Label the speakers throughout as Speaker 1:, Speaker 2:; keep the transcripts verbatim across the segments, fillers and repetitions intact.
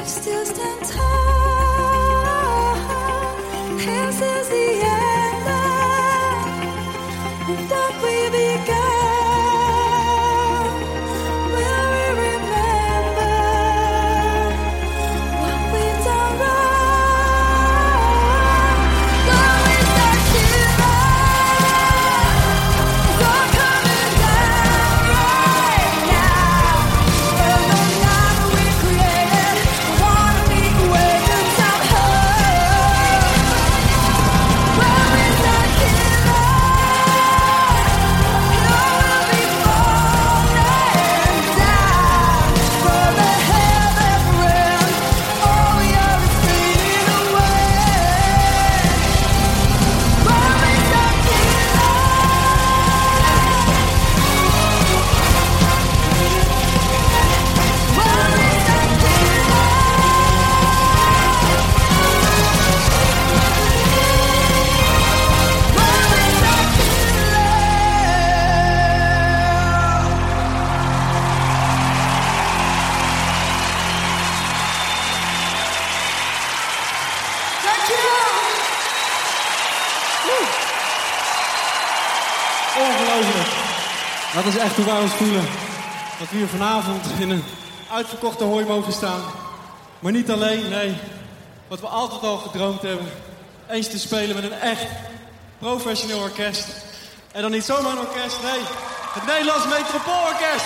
Speaker 1: still stand tall. This is the end of what we began. Will we remember what we've done wrong? Will we start to love? It's all coming down right now. From the night we created, we wanna be awakened somehow. Will we start to love? It all will be falling down from the heaven realm. All we are is fading away. Will we start to
Speaker 2: Ongelooflijk. Dat is echt hoe wij ons voelen. Dat we hier vanavond in een uitverkochte hooi mogen staan. Maar niet alleen, nee. Wat we altijd al gedroomd hebben. Eens te spelen met een echt professioneel orkest. En dan niet zomaar een orkest, nee. Het Nederlands Metropoolorkest.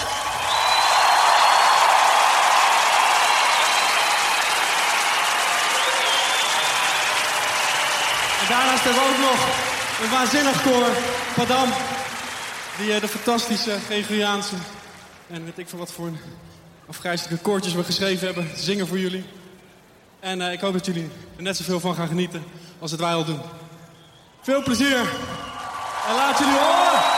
Speaker 2: En daarnaast hebben we ook nog een waanzinnig koor, Padam. Die uh, de fantastische Gregoriaanse en weet ik veel wat voor afgrijzelijke koortjes we geschreven hebben, zingen voor jullie. En uh, ik hoop dat jullie er net zoveel van gaan genieten als het wij al doen. Veel plezier en laat jullie horen!